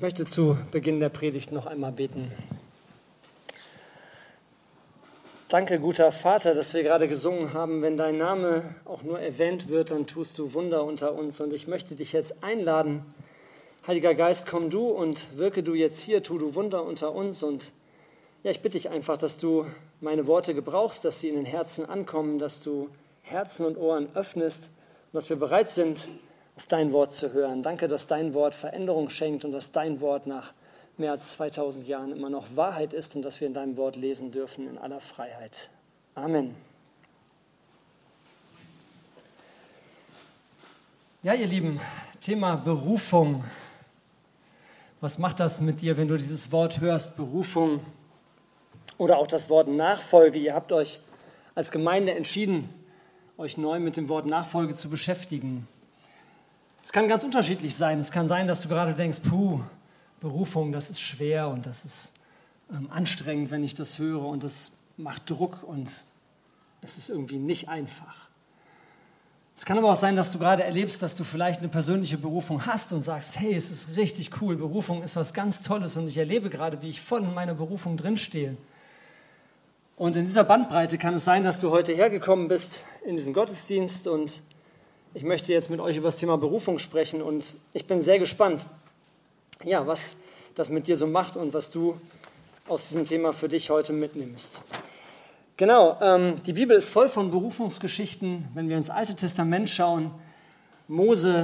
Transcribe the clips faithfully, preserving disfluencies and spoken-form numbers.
Ich möchte zu Beginn der Predigt noch einmal beten. Danke, guter Vater, dass wir gerade gesungen haben. Wenn dein Name auch nur erwähnt wird, dann tust du Wunder unter uns. Und ich möchte dich jetzt einladen. Heiliger Geist, komm du und wirke du jetzt hier, tu du Wunder unter uns. Und ja, ich bitte dich einfach, dass du meine Worte gebrauchst, dass sie in den Herzen ankommen, dass du Herzen und Ohren öffnest und dass wir bereit sind, auf dein Wort zu hören. Danke, dass dein Wort Veränderung schenkt und dass dein Wort nach mehr als zweitausend Jahren immer noch Wahrheit ist und dass wir in deinem Wort lesen dürfen in aller Freiheit. Amen. Ja, ihr Lieben, Thema Berufung. Was macht das mit dir, wenn du dieses Wort hörst, Berufung? Oder auch das Wort Nachfolge. Ihr habt euch als Gemeinde entschieden, euch neu mit dem Wort Nachfolge zu beschäftigen. Es kann ganz unterschiedlich sein. Es kann sein, dass du gerade denkst, puh, Berufung, das ist schwer und das ist ähm, anstrengend, wenn ich das höre und das macht Druck und es ist irgendwie nicht einfach. Es kann aber auch sein, dass du gerade erlebst, dass du vielleicht eine persönliche Berufung hast und sagst, hey, es ist richtig cool, Berufung ist was ganz Tolles und ich erlebe gerade, wie ich voll in meiner Berufung drinstehe. Und in dieser Bandbreite kann es sein, dass du heute hergekommen bist in diesen Gottesdienst und ich möchte jetzt mit euch über das Thema Berufung sprechen und ich bin sehr gespannt, ja, was das mit dir so macht und was du aus diesem Thema für dich heute mitnimmst. Genau, ähm, die Bibel ist voll von Berufungsgeschichten. Wenn wir ins Alte Testament schauen, Mose,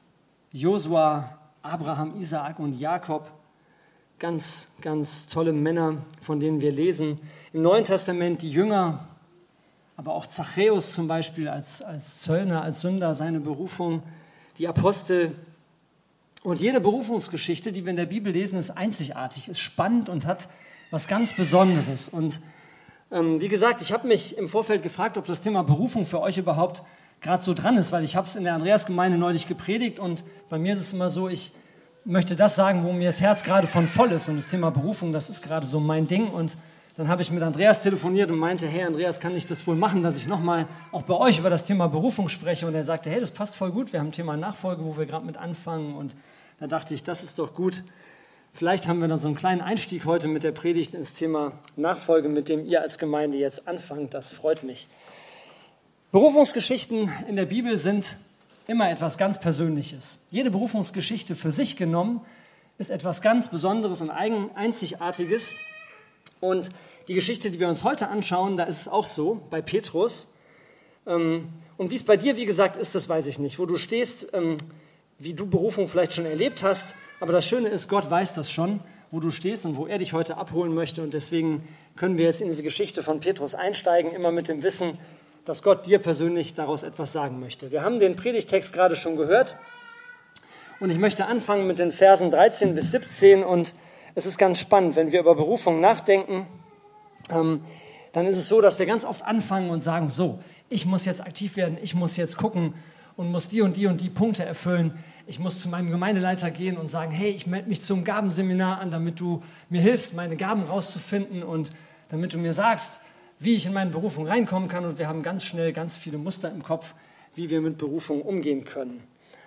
Josua, Abraham, Isaak und Jakob, ganz, ganz tolle Männer, von denen wir lesen. Im Neuen Testament die Jünger, aber auch Zachäus zum Beispiel als, als Zöllner, als Sünder, seine Berufung, die Apostel. Und jede Berufungsgeschichte, die wir in der Bibel lesen, ist einzigartig, ist spannend und hat was ganz Besonderes. Und ähm, wie gesagt, ich habe mich im Vorfeld gefragt, ob das Thema Berufung für euch überhaupt gerade so dran ist, weil ich habe es in der Andreasgemeinde neulich gepredigt und bei mir ist es immer so, ich möchte das sagen, wo mir das Herz gerade von voll ist. Und das Thema Berufung, das ist gerade so mein Ding. Und dann habe ich mit Andreas telefoniert und meinte, hey Andreas, kann ich das wohl machen, dass ich nochmal auch bei euch über das Thema Berufung spreche? Und er sagte, hey, das passt voll gut, wir haben ein Thema Nachfolge, wo wir gerade mit anfangen. Und da dachte ich, das ist doch gut. Vielleicht haben wir dann so einen kleinen Einstieg heute mit der Predigt ins Thema Nachfolge, mit dem ihr als Gemeinde jetzt anfangt. Das freut mich. Berufungsgeschichten in der Bibel sind immer etwas ganz Persönliches. Jede Berufungsgeschichte für sich genommen ist etwas ganz Besonderes und Einzigartiges. Und die Geschichte, die wir uns heute anschauen, da ist es auch so, bei Petrus. Und wie es bei dir, wie gesagt, ist, das weiß ich nicht. Wo du stehst, wie du Berufung vielleicht schon erlebt hast. Aber das Schöne ist, Gott weiß das schon, wo du stehst und wo er dich heute abholen möchte. Und deswegen können wir jetzt in diese Geschichte von Petrus einsteigen, immer mit dem Wissen, dass Gott dir persönlich daraus etwas sagen möchte. Wir haben den Predigtext gerade schon gehört. Und ich möchte anfangen mit den Versen dreizehn bis siebzehn. Und es ist ganz spannend, wenn wir über Berufung nachdenken, ähm, dann ist es so, dass wir ganz oft anfangen und sagen, so, ich muss jetzt aktiv werden, ich muss jetzt gucken und muss die und die und die Punkte erfüllen. Ich muss zu meinem Gemeindeleiter gehen und sagen, hey, ich melde mich zum Gabenseminar an, damit du mir hilfst, meine Gaben rauszufinden und damit du mir sagst, wie ich in meine Berufung reinkommen kann. Und wir haben ganz schnell ganz viele Muster im Kopf, wie wir mit Berufung umgehen können.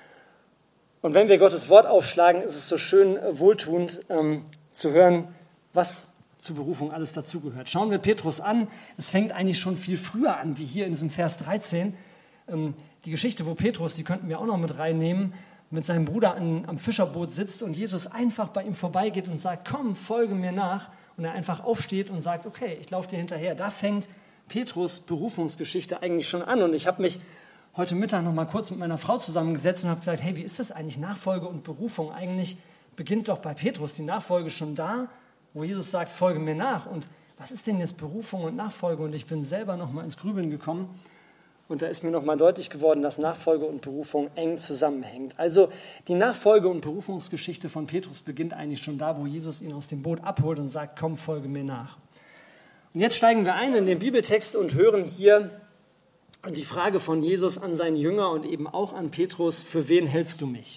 Und wenn wir Gottes Wort aufschlagen, ist es so schön wohltuend ähm, zu hören, was zur Berufung alles dazugehört. Schauen wir Petrus an. Es fängt eigentlich schon viel früher an, wie hier in diesem Vers dreizehn. Ähm, die Geschichte, wo Petrus, die könnten wir auch noch mit reinnehmen, mit seinem Bruder an, am Fischerboot sitzt und Jesus einfach bei ihm vorbeigeht und sagt, komm, folge mir nach. Und er einfach aufsteht und sagt, okay, ich laufe dir hinterher. Da fängt Petrus' Berufungsgeschichte eigentlich schon an. Und ich habe mich heute Mittag noch mal kurz mit meiner Frau zusammengesetzt und habe gesagt, hey, wie ist das eigentlich, Nachfolge und Berufung? Eigentlich beginnt doch bei Petrus die Nachfolge schon da, wo Jesus sagt, folge mir nach. Und was ist denn jetzt Berufung und Nachfolge? Und ich bin selber noch mal ins Grübeln gekommen. Und da ist mir noch mal deutlich geworden, dass Nachfolge und Berufung eng zusammenhängt. Also die Nachfolge- und Berufungsgeschichte von Petrus beginnt eigentlich schon da, wo Jesus ihn aus dem Boot abholt und sagt, komm, folge mir nach. Und jetzt steigen wir ein in den Bibeltext und hören hier die Frage von Jesus an seinen Jünger und eben auch an Petrus, für wen hältst du mich?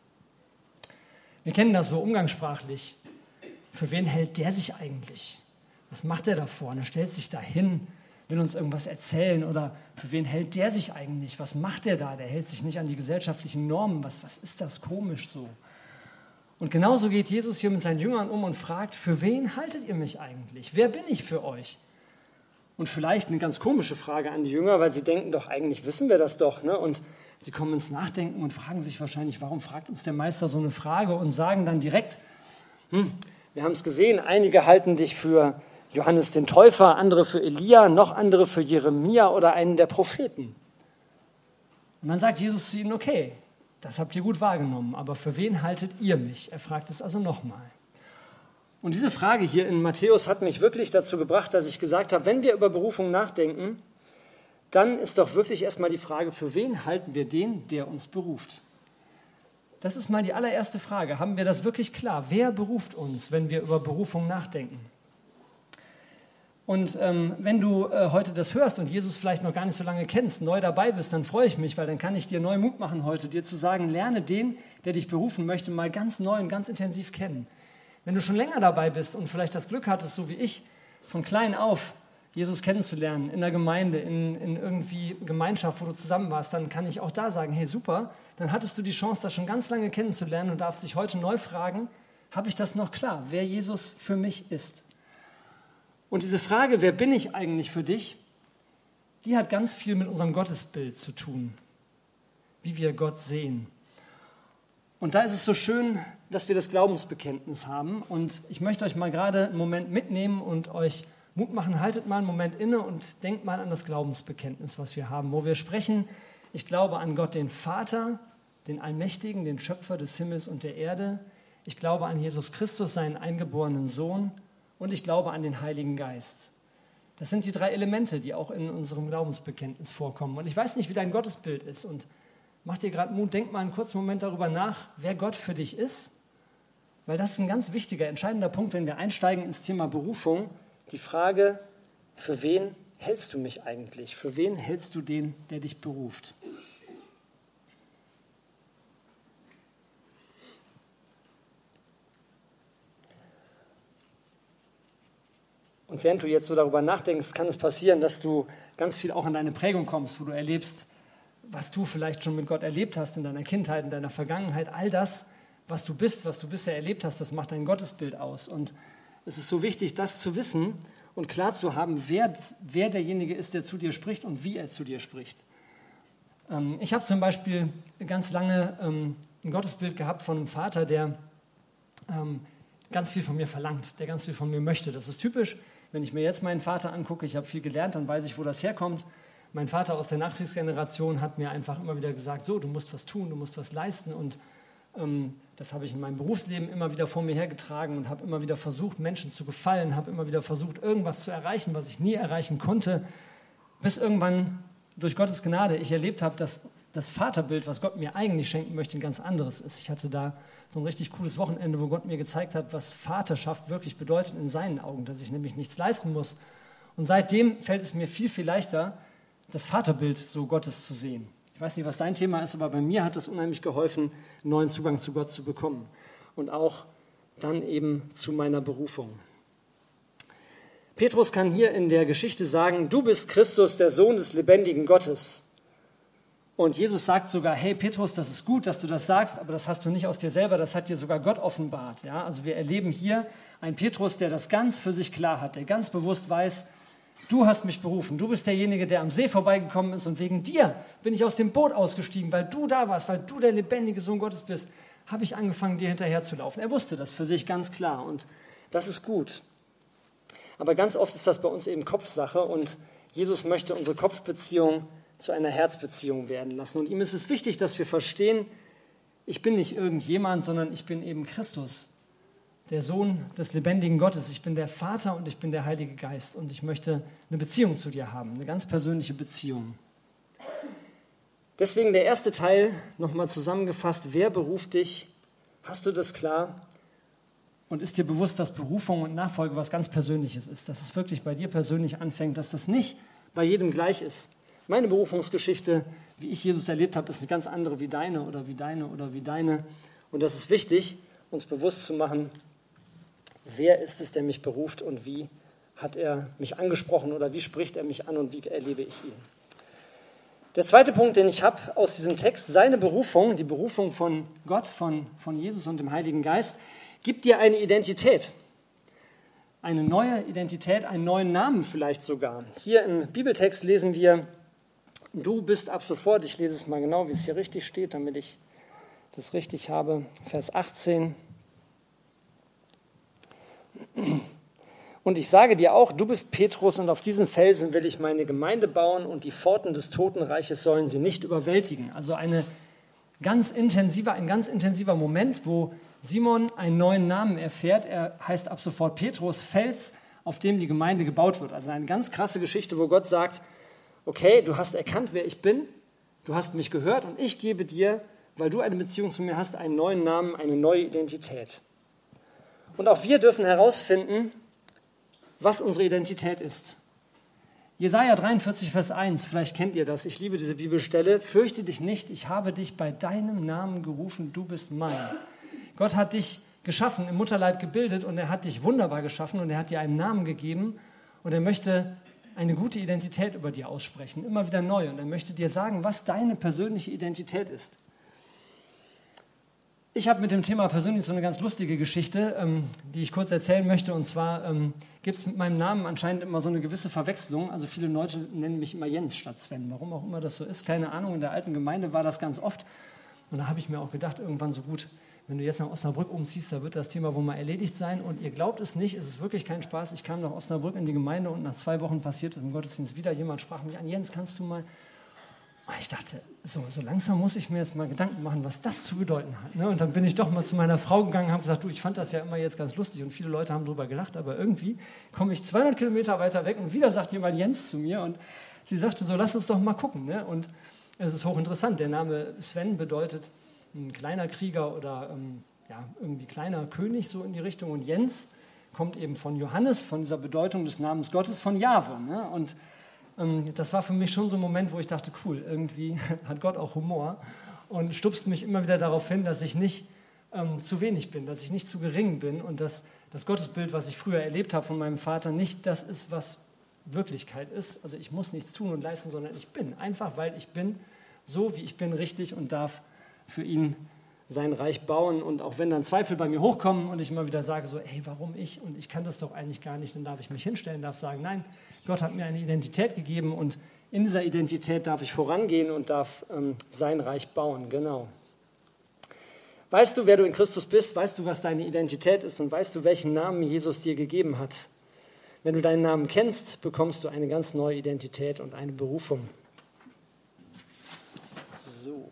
Wir kennen das so umgangssprachlich. Für wen hält der sich eigentlich? Was macht er da vorne? Stellt sich da hin, will uns irgendwas erzählen oder für wen hält der sich eigentlich? Was macht der da? Der hält sich nicht an die gesellschaftlichen Normen. Was, was ist das komisch so? Und genauso geht Jesus hier mit seinen Jüngern um und fragt, für wen haltet ihr mich eigentlich? Wer bin ich für euch? Und vielleicht eine ganz komische Frage an die Jünger, weil sie denken doch, eigentlich wissen wir das doch. Ne? Und sie kommen ins Nachdenken und fragen sich wahrscheinlich, warum fragt uns der Meister so eine Frage und sagen dann direkt, hm, wir haben es gesehen, einige halten dich für Johannes den Täufer, andere für Elia, noch andere für Jeremia oder einen der Propheten. Und dann sagt Jesus zu ihnen, okay, das habt ihr gut wahrgenommen, aber für wen haltet ihr mich? Er fragt es also nochmal. Und diese Frage hier in Matthäus hat mich wirklich dazu gebracht, dass ich gesagt habe, wenn wir über Berufung nachdenken, dann ist doch wirklich erstmal die Frage, für wen halten wir den, der uns beruft? Das ist mal die allererste Frage. Haben wir das wirklich klar? Wer beruft uns, wenn wir über Berufung nachdenken? Und ähm, wenn du äh, heute das hörst und Jesus vielleicht noch gar nicht so lange kennst, neu dabei bist, dann freue ich mich, weil dann kann ich dir neu Mut machen heute, dir zu sagen, lerne den, der dich berufen möchte, mal ganz neu und ganz intensiv kennen. Wenn du schon länger dabei bist und vielleicht das Glück hattest, so wie ich, von klein auf Jesus kennenzulernen, in der Gemeinde, in, in irgendwie Gemeinschaft, wo du zusammen warst, dann kann ich auch da sagen, hey super, dann hattest du die Chance, das schon ganz lange kennenzulernen und darfst dich heute neu fragen, habe ich das noch klar, wer Jesus für mich ist? Und diese Frage, wer bin ich eigentlich für dich, die hat ganz viel mit unserem Gottesbild zu tun, wie wir Gott sehen. Und da ist es so schön, dass wir das Glaubensbekenntnis haben. Und ich möchte euch mal gerade einen Moment mitnehmen und euch Mut machen. Haltet mal einen Moment inne und denkt mal an das Glaubensbekenntnis, was wir haben, wo wir sprechen, ich glaube an Gott, den Vater, den Allmächtigen, den Schöpfer des Himmels und der Erde. Ich glaube an Jesus Christus, seinen eingeborenen Sohn. Und ich glaube an den Heiligen Geist. Das sind die drei Elemente, die auch in unserem Glaubensbekenntnis vorkommen. Und ich weiß nicht, wie dein Gottesbild ist. Und mach dir gerade Mut, denk mal einen kurzen Moment darüber nach, wer Gott für dich ist. Weil das ist ein ganz wichtiger, entscheidender Punkt, wenn wir einsteigen ins Thema Berufung. Die Frage, für wen hältst du mich eigentlich? Für wen hältst du den, der dich beruft? Und während du jetzt so darüber nachdenkst, kann es passieren, dass du ganz viel auch in deine Prägung kommst, wo du erlebst, was du vielleicht schon mit Gott erlebt hast in deiner Kindheit, in deiner Vergangenheit. All das, was du bist, was du bisher erlebt hast, das macht dein Gottesbild aus. Und es ist so wichtig, das zu wissen und klar zu haben, wer, wer derjenige ist, der zu dir spricht und wie er zu dir spricht. Ähm, ich habe zum Beispiel ganz lange ähm, ein Gottesbild gehabt von einem Vater, der ähm, ganz viel von mir verlangt, der ganz viel von mir möchte. Das ist typisch. Wenn ich mir jetzt meinen Vater angucke, ich habe viel gelernt, dann weiß ich, wo das herkommt. Mein Vater aus der Nachkriegsgeneration hat mir einfach immer wieder gesagt, so, du musst was tun, du musst was leisten. Und ähm, das habe ich in meinem Berufsleben immer wieder vor mir hergetragen und habe immer wieder versucht, Menschen zu gefallen, habe immer wieder versucht, irgendwas zu erreichen, was ich nie erreichen konnte, bis irgendwann durch Gottes Gnade ich erlebt habe, dass das Vaterbild, was Gott mir eigentlich schenken möchte, ein ganz anderes ist. Ich hatte da so ein richtig cooles Wochenende, wo Gott mir gezeigt hat, was Vaterschaft wirklich bedeutet in seinen Augen, dass ich nämlich nichts leisten muss. Und seitdem fällt es mir viel, viel leichter, das Vaterbild so Gottes zu sehen. Ich weiß nicht, was dein Thema ist, aber bei mir hat es unheimlich geholfen, einen neuen Zugang zu Gott zu bekommen. Und auch dann eben zu meiner Berufung. Petrus kann hier in der Geschichte sagen, du bist Christus, der Sohn des lebendigen Gottes. Und Jesus sagt sogar, hey Petrus, das ist gut, dass du das sagst, aber das hast du nicht aus dir selber, das hat dir sogar Gott offenbart. Ja? Also wir erleben hier einen Petrus, der das ganz für sich klar hat, der ganz bewusst weiß, du hast mich berufen, du bist derjenige, der am See vorbeigekommen ist und wegen dir bin ich aus dem Boot ausgestiegen, weil du da warst, weil du der lebendige Sohn Gottes bist, habe ich angefangen, dir hinterher zu laufen. Er wusste das für sich ganz klar und das ist gut. Aber ganz oft ist das bei uns eben Kopfsache und Jesus möchte unsere Kopfbeziehung zu einer Herzbeziehung werden lassen. Und ihm ist es wichtig, dass wir verstehen, ich bin nicht irgendjemand, sondern ich bin eben Christus, der Sohn des lebendigen Gottes. Ich bin der Vater und ich bin der Heilige Geist. Und ich möchte eine Beziehung zu dir haben, eine ganz persönliche Beziehung. Deswegen der erste Teil, nochmal zusammengefasst, wer beruft dich? Hast du das klar? Und ist dir bewusst, dass Berufung und Nachfolge was ganz Persönliches ist, dass es wirklich bei dir persönlich anfängt, dass das nicht bei jedem gleich ist. Meine Berufungsgeschichte, wie ich Jesus erlebt habe, ist eine ganz andere wie deine oder wie deine oder wie deine. Und das ist wichtig, uns bewusst zu machen, wer ist es, der mich beruft und wie hat er mich angesprochen oder wie spricht er mich an und wie erlebe ich ihn. Der zweite Punkt, den ich habe aus diesem Text, seine Berufung, die Berufung von Gott, von, von Jesus und dem Heiligen Geist, gibt dir eine Identität. Eine neue Identität, einen neuen Namen vielleicht sogar. Hier im Bibeltext lesen wir, du bist ab sofort, ich lese es mal genau, wie es hier richtig steht, damit ich das richtig habe, Vers achtzehn. Und ich sage dir auch, du bist Petrus und auf diesen Felsen will ich meine Gemeinde bauen und die Pforten des Totenreiches sollen sie nicht überwältigen. Also eine ganz intensiver, ein ganz intensiver Moment, wo Simon einen neuen Namen erfährt. Er heißt ab sofort Petrus, Fels, auf dem die Gemeinde gebaut wird. Also eine ganz krasse Geschichte, wo Gott sagt, okay, du hast erkannt, wer ich bin, du hast mich gehört und ich gebe dir, weil du eine Beziehung zu mir hast, einen neuen Namen, eine neue Identität. Und auch wir dürfen herausfinden, was unsere Identität ist. Jesaja dreiundvierzig, Vers eins, vielleicht kennt ihr das, ich liebe diese Bibelstelle, fürchte dich nicht, ich habe dich bei deinem Namen gerufen, du bist mein. Gott hat dich geschaffen, im Mutterleib gebildet und er hat dich wunderbar geschaffen und er hat dir einen Namen gegeben und er möchte eine gute Identität über dir aussprechen, immer wieder neu und er möchte dir sagen, was deine persönliche Identität ist. Ich habe mit dem Thema persönlich so eine ganz lustige Geschichte, ähm, die ich kurz erzählen möchte. Und zwar ähm, gibt es mit meinem Namen anscheinend immer so eine gewisse Verwechslung. Also viele Leute nennen mich immer Jens statt Sven. Warum auch immer das so ist, keine Ahnung. In der alten Gemeinde war das ganz oft. Und da habe ich mir auch gedacht, irgendwann so gut, wenn du jetzt nach Osnabrück umziehst, da wird das Thema wohl mal erledigt sein. Und ihr glaubt es nicht, es ist wirklich kein Spaß. Ich kam nach Osnabrück in die Gemeinde und nach zwei Wochen passiert es im Gottesdienst wieder. Jemand sprach mich an, Jens, kannst du mal... Ich dachte, so, so langsam muss ich mir jetzt mal Gedanken machen, was das zu bedeuten hat. Ne? Und dann bin ich doch mal zu meiner Frau gegangen und habe gesagt, du, ich fand das ja immer jetzt ganz lustig und viele Leute haben darüber gelacht, aber irgendwie komme ich zweihundert Kilometer weiter weg und wieder sagt jemand Jens zu mir und sie sagte so, lass uns doch mal gucken. Ne? Und es ist hochinteressant, der Name Sven bedeutet ein kleiner Krieger oder ähm, ja, irgendwie kleiner König, so in die Richtung. Und Jens kommt eben von Johannes, von dieser Bedeutung des Namens Gottes, von Jahwe. Ne? Und das war für mich schon so ein Moment, wo ich dachte, cool, irgendwie hat Gott auch Humor und stupst mich immer wieder darauf hin, dass ich nicht ähm, zu wenig bin, dass ich nicht zu gering bin und dass das Gottesbild, was ich früher erlebt habe von meinem Vater, nicht das ist, was Wirklichkeit ist. Also ich muss nichts tun und leisten, sondern ich bin. Einfach, weil ich bin so, wie ich bin, richtig und darf für ihn sein Reich bauen. Und auch wenn dann Zweifel bei mir hochkommen und ich immer wieder sage so, hey, warum ich? Und ich kann das doch eigentlich gar nicht, dann darf ich mich hinstellen, darf sagen, nein, Gott hat mir eine Identität gegeben und in dieser Identität darf ich vorangehen und darf ähm, sein Reich bauen, genau. Weißt du, wer du in Christus bist? Weißt du, was deine Identität ist? Und weißt du, welchen Namen Jesus dir gegeben hat? Wenn du deinen Namen kennst, bekommst du eine ganz neue Identität und eine Berufung. So.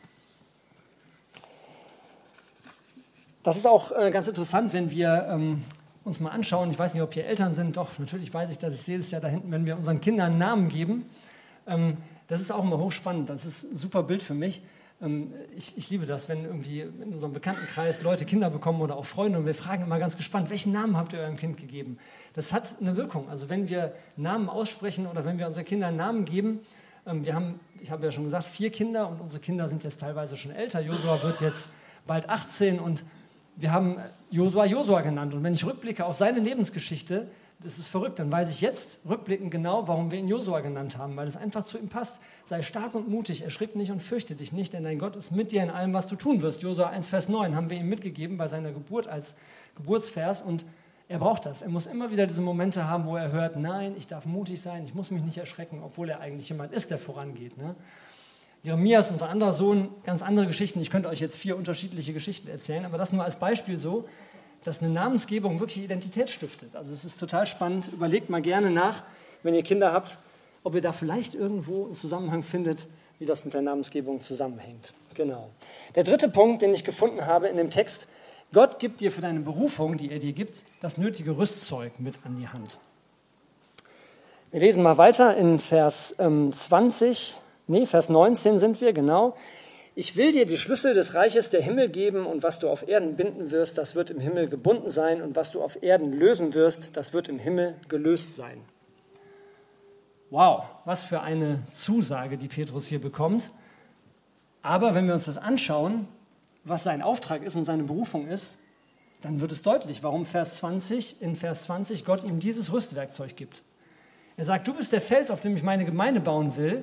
Das ist auch äh, ganz interessant, wenn wir ähm, uns mal anschauen, ich weiß nicht, ob hier Eltern sind, doch, natürlich weiß ich das, ich sehe es ja da hinten, wenn wir unseren Kindern einen Namen geben, ähm, das ist auch immer hochspannend, das ist ein super Bild für mich. Ähm, ich, ich liebe das, wenn irgendwie in unserem Bekanntenkreis Leute Kinder bekommen oder auch Freunde und wir fragen immer ganz gespannt, welchen Namen habt ihr eurem Kind gegeben? Das hat eine Wirkung, also wenn wir Namen aussprechen oder wenn wir unseren Kindern einen Namen geben, ähm, wir haben, ich habe ja schon gesagt, vier Kinder und unsere Kinder sind jetzt teilweise schon älter, Josua wird jetzt bald achtzehn und wir haben Josua Josua genannt und wenn ich rückblicke auf seine Lebensgeschichte, das ist verrückt, dann weiß ich jetzt rückblickend genau, warum wir ihn Josua genannt haben, weil es einfach zu ihm passt. Sei stark und mutig, erschrick nicht und fürchte dich nicht, denn dein Gott ist mit dir in allem, was du tun wirst. Josua eins, Vers neun haben wir ihm mitgegeben bei seiner Geburt als Geburtsvers und er braucht das. Er muss immer wieder diese Momente haben, wo er hört, nein, ich darf mutig sein, ich muss mich nicht erschrecken, obwohl er eigentlich jemand ist, der vorangeht. Ne? Jeremias, unser anderer Sohn, ganz andere Geschichten. Ich könnte euch jetzt vier unterschiedliche Geschichten erzählen, aber das nur als Beispiel so, dass eine Namensgebung wirklich Identität stiftet. Also es ist total spannend. Überlegt mal gerne nach, wenn ihr Kinder habt, ob ihr da vielleicht irgendwo einen Zusammenhang findet, wie das mit der Namensgebung zusammenhängt. Genau. Der dritte Punkt, den ich gefunden habe in dem Text, Gott gibt dir für deine Berufung, die er dir gibt, das nötige Rüstzeug mit an die Hand. Wir lesen mal weiter in Vers ähm, zwanzig. Nee, Vers neunzehn sind wir, genau. Ich will dir die Schlüssel des Reiches der Himmel geben und was du auf Erden binden wirst, das wird im Himmel gebunden sein und was du auf Erden lösen wirst, das wird im Himmel gelöst sein. Wow, was für eine Zusage, die Petrus hier bekommt. Aber wenn wir uns das anschauen, was sein Auftrag ist und seine Berufung ist, dann wird es deutlich, warum Vers zwanzig, in Vers zwanzig Gott ihm dieses Rüstwerkzeug gibt. Er sagt, du bist der Fels, auf dem ich meine Gemeinde bauen will.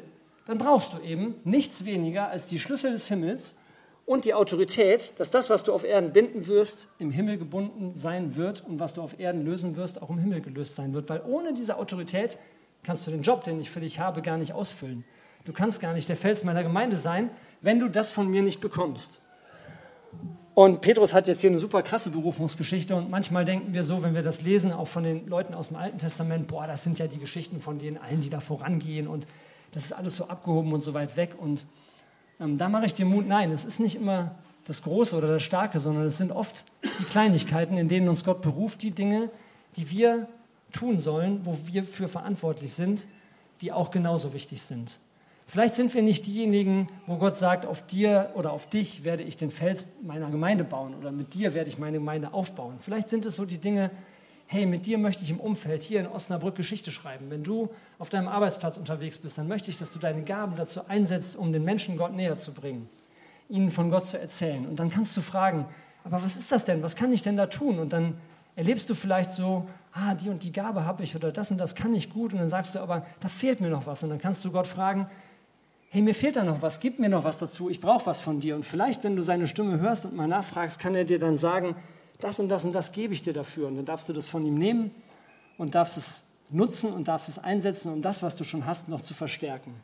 dann brauchst du eben nichts weniger als die Schlüssel des Himmels und die Autorität, dass das, was du auf Erden binden wirst, im Himmel gebunden sein wird und was du auf Erden lösen wirst, auch im Himmel gelöst sein wird. Weil ohne diese Autorität kannst du den Job, den ich für dich habe, gar nicht ausfüllen. Du kannst gar nicht der Fels meiner Gemeinde sein, wenn du das von mir nicht bekommst. Und Petrus hat jetzt hier eine super krasse Berufungsgeschichte und manchmal denken wir so, wenn wir das lesen, auch von den Leuten aus dem Alten Testament, boah, das sind ja die Geschichten von denen allen, die da vorangehen und das ist alles so abgehoben und so weit weg. Und ähm, da mache ich dir Mut, nein, es ist nicht immer das Große oder das Starke, sondern es sind oft die Kleinigkeiten, in denen uns Gott beruft, die Dinge, die wir tun sollen, wo wir für verantwortlich sind, die auch genauso wichtig sind. Vielleicht sind wir nicht diejenigen, wo Gott sagt, auf dir oder auf dich werde ich den Fels meiner Gemeinde bauen oder mit dir werde ich meine Gemeinde aufbauen. Vielleicht sind es so die Dinge, hey, mit dir möchte ich im Umfeld hier in Osnabrück Geschichte schreiben. Wenn du auf deinem Arbeitsplatz unterwegs bist, dann möchte ich, dass du deine Gaben dazu einsetzt, um den Menschen Gott näher zu bringen, ihnen von Gott zu erzählen. Und dann kannst du fragen, aber was ist das denn? Was kann ich denn da tun? Und dann erlebst du vielleicht so, ah, die und die Gabe habe ich oder das und das kann ich gut. Und dann sagst du, aber da fehlt mir noch was. Und dann kannst du Gott fragen, hey, mir fehlt da noch was, gib mir noch was dazu, ich brauche was von dir. Und vielleicht, wenn du seine Stimme hörst und mal nachfragst, kann er dir dann sagen, das und das und das gebe ich dir dafür. Und dann darfst du das von ihm nehmen und darfst es nutzen und darfst es einsetzen, um das, was du schon hast, noch zu verstärken.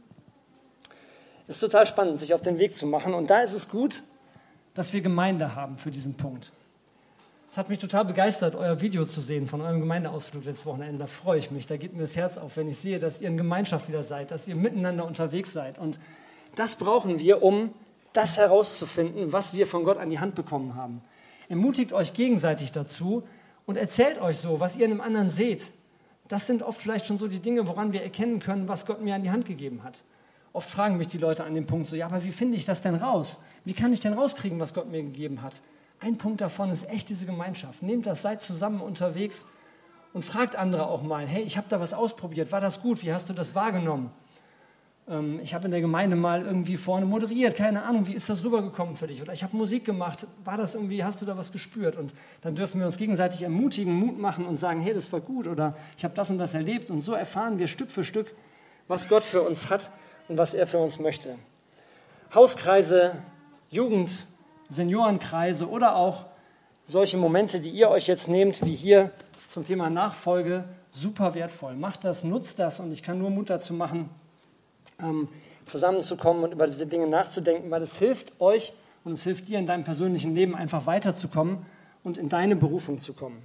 Es ist total spannend, sich auf den Weg zu machen. Und da ist es gut, dass wir Gemeinde haben für diesen Punkt. Es hat mich total begeistert, euer Video zu sehen von eurem Gemeindeausflug letztes Wochenende. Da freue ich mich. Da geht mir das Herz auf, wenn ich sehe, dass ihr in Gemeinschaft wieder seid, dass ihr miteinander unterwegs seid. Und das brauchen wir, um das herauszufinden, was wir von Gott an die Hand bekommen haben. Ermutigt euch gegenseitig dazu und erzählt euch so, was ihr in einem anderen seht. Das sind oft vielleicht schon so die Dinge, woran wir erkennen können, was Gott mir an die Hand gegeben hat. Oft fragen mich die Leute an dem Punkt so, ja, aber wie finde ich das denn raus? Wie kann ich denn rauskriegen, was Gott mir gegeben hat? Ein Punkt davon ist echt diese Gemeinschaft. Nehmt das, seid zusammen unterwegs und fragt andere auch mal, hey, ich habe da was ausprobiert, war das gut, wie hast du das wahrgenommen? Ähm, ich habe in der Gemeinde mal irgendwie vorne moderiert, keine Ahnung, wie ist das rübergekommen für dich? Oder ich habe Musik gemacht, war das irgendwie, hast du da was gespürt? Und dann dürfen wir uns gegenseitig ermutigen, Mut machen und sagen, hey, das war gut oder ich habe das und das erlebt. Und so erfahren wir Stück für Stück, was Gott für uns hat und was er für uns möchte. Hauskreise, Jugend, Seniorenkreise oder auch solche Momente, die ihr euch jetzt nehmt, wie hier zum Thema Nachfolge, super wertvoll. Macht das, nutzt das und ich kann nur Mut dazu machen, ähm, zusammenzukommen und über diese Dinge nachzudenken, weil es hilft euch und es hilft dir in deinem persönlichen Leben einfach weiterzukommen und in deine Berufung zu kommen.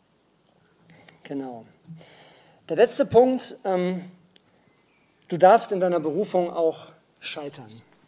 Genau. Der letzte Punkt, ähm, du darfst in deiner Berufung auch scheitern.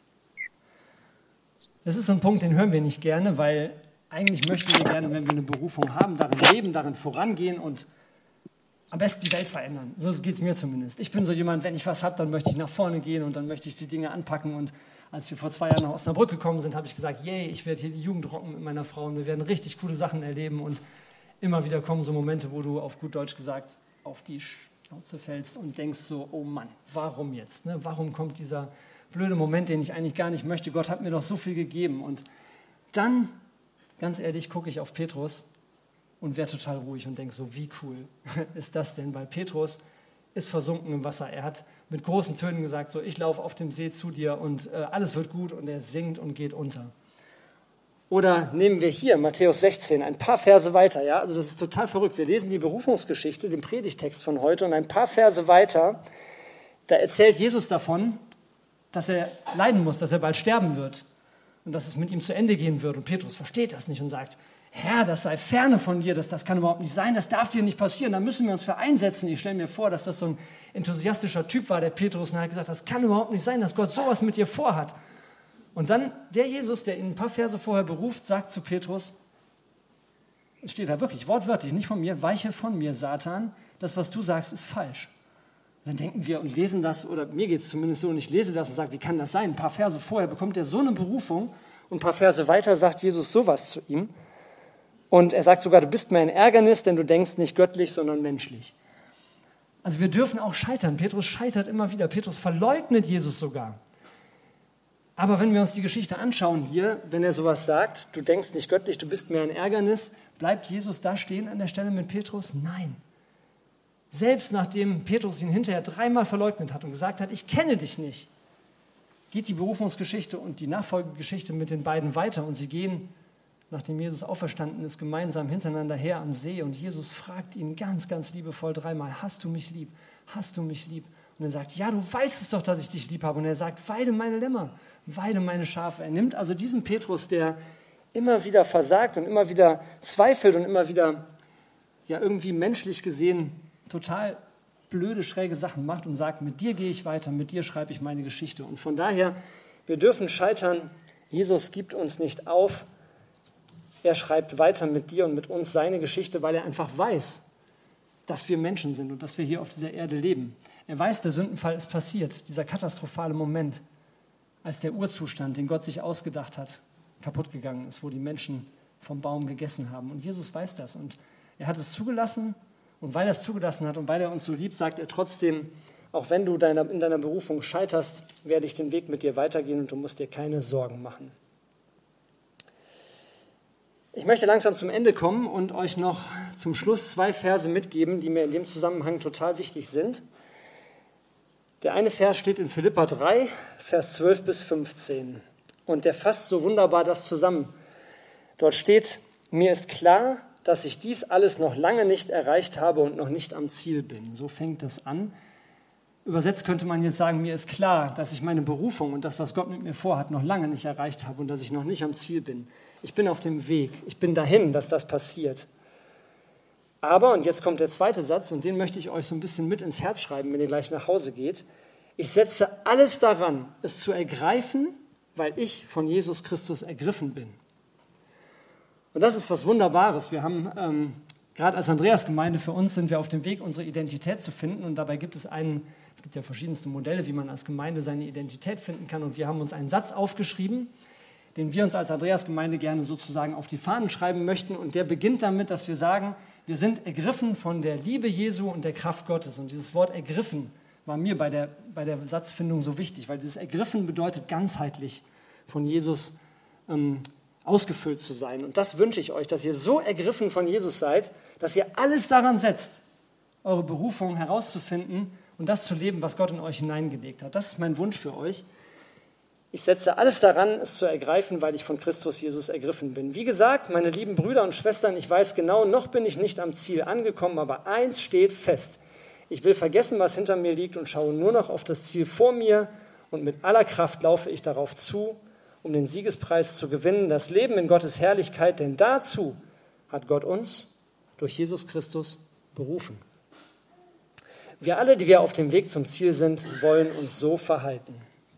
Das ist so ein Punkt, den hören wir nicht gerne, weil eigentlich möchten wir gerne, wenn wir eine Berufung haben, darin leben, darin vorangehen und am besten die Welt verändern. So geht es mir zumindest. Ich bin so jemand, wenn ich was habe, dann möchte ich nach vorne gehen und dann möchte ich die Dinge anpacken. Und als wir vor zwei Jahren nach Osnabrück gekommen sind, habe ich gesagt, yay, ich werde hier die Jugend rocken mit meiner Frau und wir werden richtig coole Sachen erleben. Und immer wieder kommen so Momente, wo du auf gut Deutsch gesagt auf die Schnauze fällst und denkst so, oh Mann, warum jetzt? Ne? Warum kommt dieser blöde Moment, den ich eigentlich gar nicht möchte? Gott hat mir doch so viel gegeben. Und dann, ganz ehrlich, gucke ich auf Petrus und werde total ruhig und denke so, wie cool ist das denn? Weil Petrus ist versunken im Wasser. Er hat mit großen Tönen gesagt, so, ich laufe auf dem See zu dir und äh, alles wird gut, und er sinkt und geht unter. Oder nehmen wir hier Matthäus sechzehn, ein paar Verse weiter. Ja? Also das ist total verrückt. Wir lesen die Berufungsgeschichte, den Predigtext von heute, und ein paar Verse weiter, da erzählt Jesus davon, dass er leiden muss, dass er bald sterben wird und dass es mit ihm zu Ende gehen wird. Und Petrus versteht das nicht und sagt, Herr, das sei ferne von dir, das, das kann überhaupt nicht sein, das darf dir nicht passieren, da müssen wir uns für einsetzen. Ich stelle mir vor, dass das so ein enthusiastischer Typ war, der Petrus, und er hat gesagt, das kann überhaupt nicht sein, dass Gott sowas mit dir vorhat. Und dann der Jesus, der ihn ein paar Verse vorher beruft, sagt zu Petrus, es steht da wirklich wortwörtlich, nicht von mir, weiche von mir, Satan, das, was du sagst, ist falsch. Und dann denken wir und lesen das, oder mir geht es zumindest so, und ich lese das und sage, wie kann das sein? Ein paar Verse vorher bekommt er so eine Berufung und ein paar Verse weiter sagt Jesus sowas zu ihm. Und er sagt sogar, du bist mir ein Ärgernis, denn du denkst nicht göttlich, sondern menschlich. Also wir dürfen auch scheitern. Petrus scheitert immer wieder. Petrus verleugnet Jesus sogar. Aber wenn wir uns die Geschichte anschauen hier, wenn er sowas sagt, du denkst nicht göttlich, du bist mir ein Ärgernis, bleibt Jesus da stehen an der Stelle mit Petrus? Nein. Selbst nachdem Petrus ihn hinterher dreimal verleugnet hat und gesagt hat, ich kenne dich nicht, geht die Berufungsgeschichte und die Nachfolgegeschichte mit den beiden weiter und sie gehen, nachdem Jesus auferstanden ist, gemeinsam hintereinander her am See und Jesus fragt ihn ganz, ganz liebevoll dreimal, hast du mich lieb? Hast du mich lieb? Und er sagt, ja, du weißt es doch, dass ich dich lieb habe. Und er sagt, weide meine Lämmer, weide meine Schafe. Er nimmt also diesen Petrus, der immer wieder versagt und immer wieder zweifelt und immer wieder ja irgendwie menschlich gesehen total blöde, schräge Sachen macht und sagt, mit dir gehe ich weiter, mit dir schreibe ich meine Geschichte. Und von daher, wir dürfen scheitern. Jesus gibt uns nicht auf. Er schreibt weiter mit dir und mit uns seine Geschichte, weil er einfach weiß, dass wir Menschen sind und dass wir hier auf dieser Erde leben. Er weiß, der Sündenfall ist passiert, dieser katastrophale Moment, als der Urzustand, den Gott sich ausgedacht hat, kaputt gegangen ist, wo die Menschen vom Baum gegessen haben. Und Jesus weiß das und er hat es zugelassen und weil er es zugelassen hat und weil er uns so liebt, sagt er trotzdem, auch wenn du deiner, in deiner Berufung scheiterst, werde ich den Weg mit dir weitergehen und du musst dir keine Sorgen machen. Ich möchte langsam zum Ende kommen und euch noch zum Schluss zwei Verse mitgeben, die mir in dem Zusammenhang total wichtig sind. Der eine Vers steht in Philipper drei, Vers zwölf bis fünfzehn. Und der fasst so wunderbar das zusammen. Dort steht, mir ist klar, dass ich dies alles noch lange nicht erreicht habe und noch nicht am Ziel bin. So fängt das an. Übersetzt könnte man jetzt sagen, mir ist klar, dass ich meine Berufung und das, was Gott mit mir vorhat, noch lange nicht erreicht habe und dass ich noch nicht am Ziel bin. Ich bin auf dem Weg. Ich bin dahin, dass das passiert. Aber, und jetzt kommt der zweite Satz, und den möchte ich euch so ein bisschen mit ins Herz schreiben, wenn ihr gleich nach Hause geht. Ich setze alles daran, es zu ergreifen, weil ich von Jesus Christus ergriffen bin. Und das ist was Wunderbares. Wir haben, ähm, gerade als Andreasgemeinde, für uns sind wir auf dem Weg, unsere Identität zu finden. Und dabei gibt es einen, es gibt ja verschiedenste Modelle, wie man als Gemeinde seine Identität finden kann. Und wir haben uns einen Satz aufgeschrieben, den wir uns als Andreasgemeinde gerne sozusagen auf die Fahnen schreiben möchten. Und der beginnt damit, dass wir sagen, wir sind ergriffen von der Liebe Jesu und der Kraft Gottes. Und dieses Wort ergriffen war mir bei der, bei der Satzfindung so wichtig, weil dieses ergriffen bedeutet ganzheitlich von Jesus ähm, ausgefüllt zu sein. Und das wünsche ich euch, dass ihr so ergriffen von Jesus seid, dass ihr alles daran setzt, eure Berufung herauszufinden und das zu leben, was Gott in euch hineingelegt hat. Das ist mein Wunsch für euch. Ich setze alles daran, es zu ergreifen, weil ich von Christus Jesus ergriffen bin. Wie gesagt, meine lieben Brüder und Schwestern, ich weiß genau, noch bin ich nicht am Ziel angekommen, aber eins steht fest. Ich will vergessen, was hinter mir liegt und schaue nur noch auf das Ziel vor mir und mit aller Kraft laufe ich darauf zu, um den Siegespreis zu gewinnen, das Leben in Gottes Herrlichkeit, denn dazu hat Gott uns durch Jesus Christus berufen. Wir alle, die wir auf dem Weg zum Ziel sind, wollen uns so verhalten.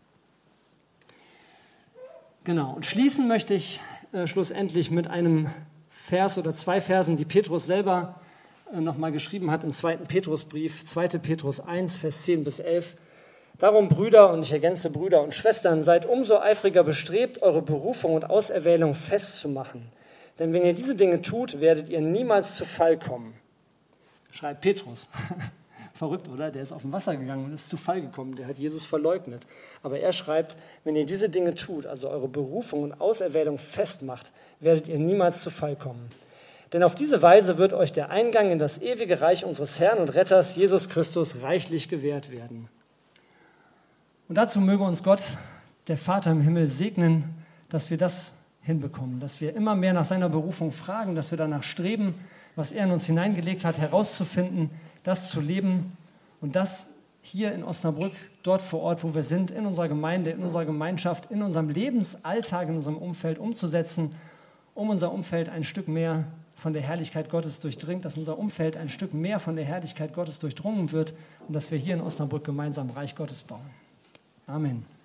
Genau, und schließen möchte ich äh, schlussendlich mit einem Vers oder zwei Versen, die Petrus selber äh, nochmal geschrieben hat im zweiten Petrusbrief, zweiter Petrus eins, Vers zehn bis elf. Darum, Brüder, und ich ergänze Brüder und Schwestern, seid umso eifriger bestrebt, eure Berufung und Auserwählung festzumachen. Denn wenn ihr diese Dinge tut, werdet ihr niemals zu Fall kommen. Schreibt Petrus. Verrückt, oder? Der ist auf dem Wasser gegangen und ist zu Fall gekommen. Der hat Jesus verleugnet. Aber er schreibt, wenn ihr diese Dinge tut, also eure Berufung und Auserwählung festmacht, werdet ihr niemals zu Fall kommen. Denn auf diese Weise wird euch der Eingang in das ewige Reich unseres Herrn und Retters, Jesus Christus, reichlich gewährt werden. Und dazu möge uns Gott, der Vater im Himmel, segnen, dass wir das hinbekommen, dass wir immer mehr nach seiner Berufung fragen, dass wir danach streben, was er in uns hineingelegt hat, herauszufinden, das zu leben und das hier in Osnabrück, dort vor Ort, wo wir sind, in unserer Gemeinde, in unserer Gemeinschaft, in unserem Lebensalltag, in unserem Umfeld umzusetzen, um unser Umfeld ein Stück mehr von der Herrlichkeit Gottes durchdringt, dass unser Umfeld ein Stück mehr von der Herrlichkeit Gottes durchdrungen wird und dass wir hier in Osnabrück gemeinsam Reich Gottes bauen. Amen.